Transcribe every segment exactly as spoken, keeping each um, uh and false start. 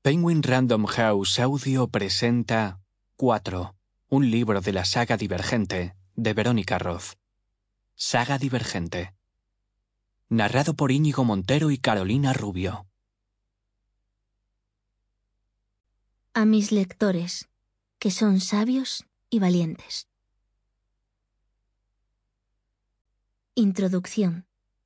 Penguin Random House Audio presenta cuatro, un libro de la saga Divergente, de Verónica Roth. Saga Divergente. Narrado por Íñigo Montero y Carolina Rubio. A mis lectores, que son sabios y valientes. Introducción.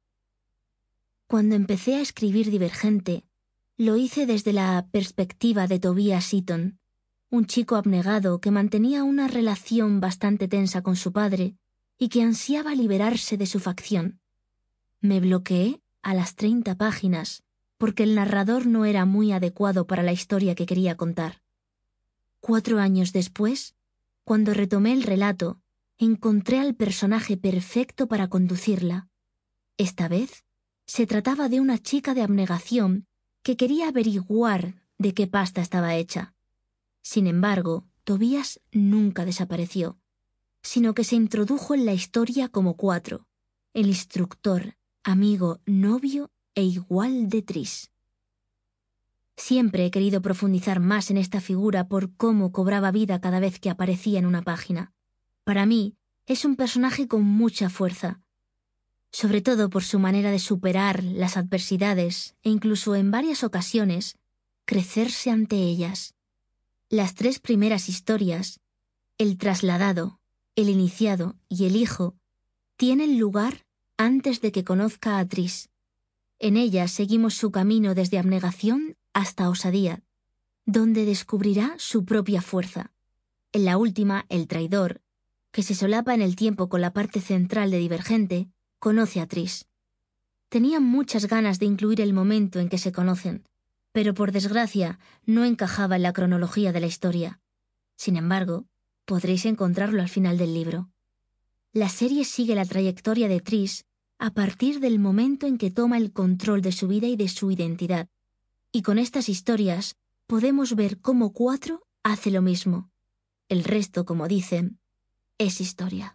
Cuando empecé a escribir Divergente, lo hice desde la perspectiva de Tobias Eaton, un chico abnegado que mantenía una relación bastante tensa con su padre y que ansiaba liberarse de su facción. Me bloqueé a las treinta páginas porque el narrador no era muy adecuado para la historia que quería contar. Cuatro años después, cuando retomé el relato, encontré al personaje perfecto para conducirla. Esta vez, se trataba de una chica de abnegación que quería averiguar de qué pasta estaba hecha. Sin embargo, Tobias nunca desapareció, sino que se introdujo en la historia como cuatro, el instructor, amigo, novio e igual de Tris. Siempre he querido profundizar más en esta figura por cómo cobraba vida cada vez que aparecía en una página. Para mí, es un personaje con mucha fuerza, sobre todo por su manera de superar las adversidades e incluso en varias ocasiones crecerse ante ellas. Las tres primeras historias, el trasladado, el iniciado y el hijo, tienen lugar antes de que conozca a Tris. En ellas seguimos su camino desde abnegación hasta osadía, donde descubrirá su propia fuerza. En la última, el traidor, que se solapa en el tiempo con la parte central de Divergente, conoce a Tris. Tenía muchas ganas de incluir el momento en que se conocen, pero por desgracia no encajaba en la cronología de la historia. Sin embargo, podréis encontrarlo al final del libro. La serie sigue la trayectoria de Tris a partir del momento en que toma el control de su vida y de su identidad. Y con estas historias podemos ver cómo Cuatro hace lo mismo. El resto, como dicen, es historia.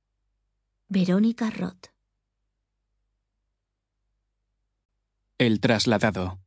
Verónica Roth. El trasladado.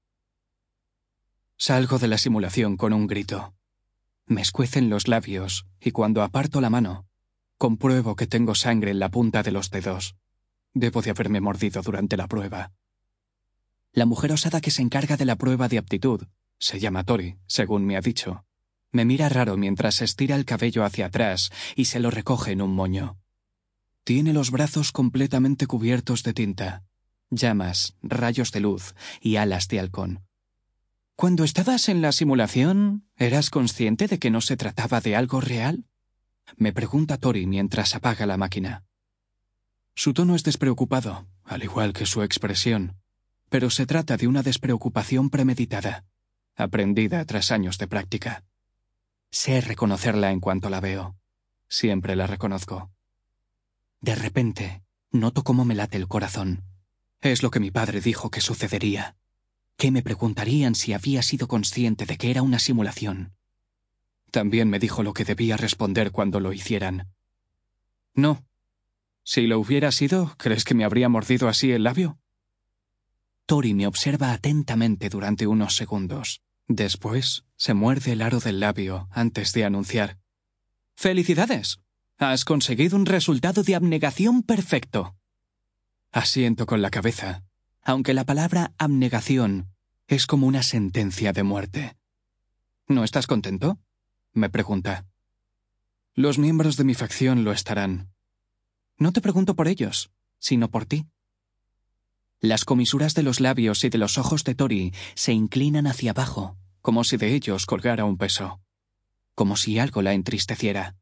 Salgo de la simulación con un grito. Me escuecen los labios y cuando aparto la mano, compruebo que tengo sangre en la punta de los dedos. Debo de haberme mordido durante la prueba. La mujer osada que se encarga de la prueba de aptitud, se llama Tori, según me ha dicho, me mira raro mientras estira el cabello hacia atrás y se lo recoge en un moño. Tiene los brazos completamente cubiertos de tinta, llamas, rayos de luz y alas de halcón. Cuando estabas en la simulación, ¿eras consciente de que no se trataba de algo real? Me pregunta Tori mientras apaga la máquina. Su tono es despreocupado, al igual que su expresión, pero se trata de una despreocupación premeditada, aprendida tras años de práctica. Sé reconocerla en cuanto la veo. Siempre la reconozco. De repente, noto cómo me late el corazón. Es lo que mi padre dijo que sucedería. Que me preguntarían si había sido consciente de que era una simulación. También me dijo lo que debía responder cuando lo hicieran. No. Si lo hubiera sido, ¿crees que me habría mordido así el labio? Tori me observa atentamente durante unos segundos. Después, se muerde el aro del labio antes de anunciar. ¡Felicidades! Has conseguido un resultado de abnegación perfecto. Asiento con la cabeza, aunque la palabra abnegación es como una sentencia de muerte. ¿No estás contento?, me pregunta. Los miembros de mi facción lo estarán. No te pregunto por ellos, sino por ti. Las comisuras de los labios y de los ojos de Tori se inclinan hacia abajo, como si de ellos colgara un peso, como si algo la entristeciera.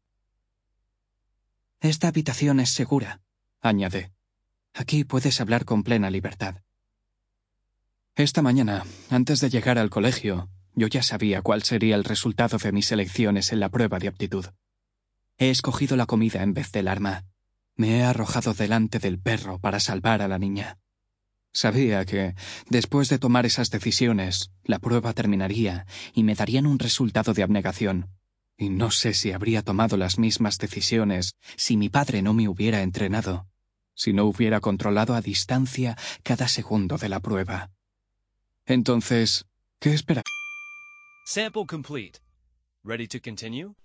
Esta habitación es segura, añade. Aquí puedes hablar con plena libertad. Esta mañana, antes de llegar al colegio, yo ya sabía cuál sería el resultado de mis elecciones en la prueba de aptitud. He escogido la comida en vez del arma. Me he arrojado delante del perro para salvar a la niña. Sabía que, después de tomar esas decisiones, la prueba terminaría y me darían un resultado de abnegación. Y no sé si habría tomado las mismas decisiones si mi padre no me hubiera entrenado, si no hubiera controlado a distancia cada segundo de la prueba. Entonces, ¿qué esperaba? Sample complete. Ready to continue?